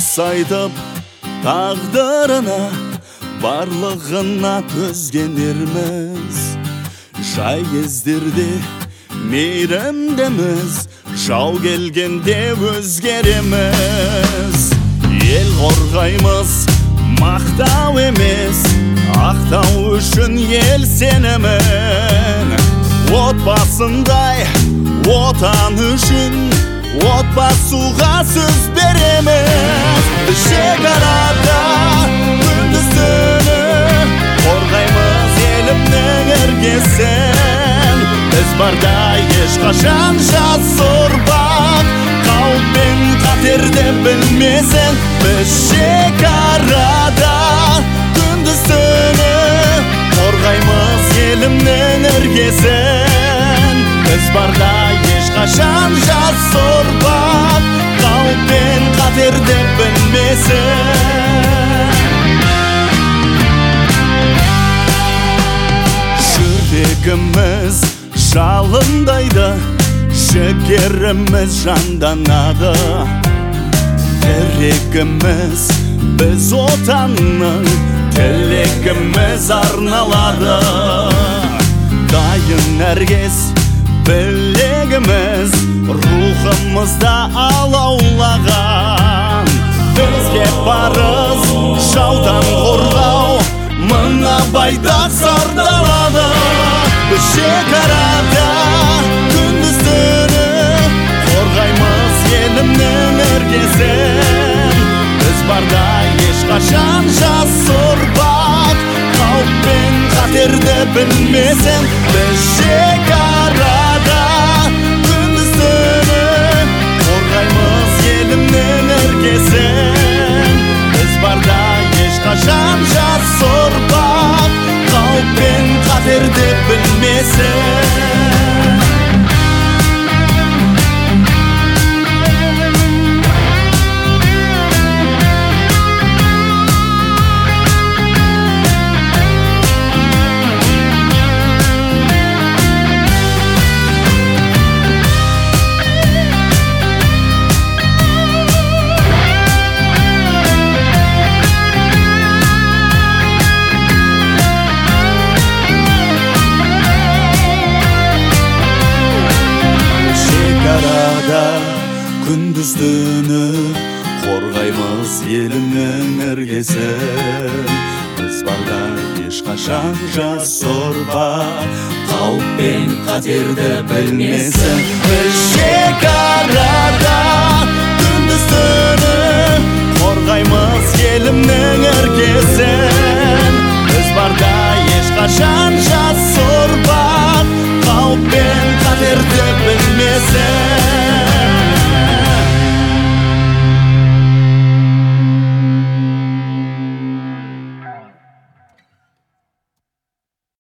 айтып тағдырына барлығына төзгенерміз. Жай кездерде мейірімдіміз, жау келгенде өзгереміз. Ел қорғаймыз, мақтау емес, ақтау үшін ел сенімін. Отбасындай отан үшін отбасуға сөз береміз. Шекарада күндіз-түні қорғаймыз елімнің іргесін. Біз барда ешқашан жас ұрпақ қауіп пен қатерді білмесін. Біз шекарада күндіз-түні қорғаймыз елімнің іргесін. Біз барда ешқашан жас ұрпақ қауіп пен қатерді білмесін. Жүрегіміз жалындайды, жігеріміз жанданады. Тірегіміз біз отанның, тілегіміз арналады. Дайын әркез білегіміз, рухымызда алаулаған. Бізге парыз жаудан қорғау, мына байдақ сардалады. Біз шекарада күндіз-түні қорғаймыз елімнің іргесін. Біз барда ешқашан жас ұрпақ қауіп пен қатерді білмесін. Біз шекарада күндіз-түні қорғаймыз елімнің іргесін. Біз барда ешқашан жас ұрпақ қауіп пен қатерді білмесін. Күндіз-түні қорғаймыз елімнің іргесін. Біз барда ешқашан жас ұрпақ қауіп пен қатерді білмесін. Біз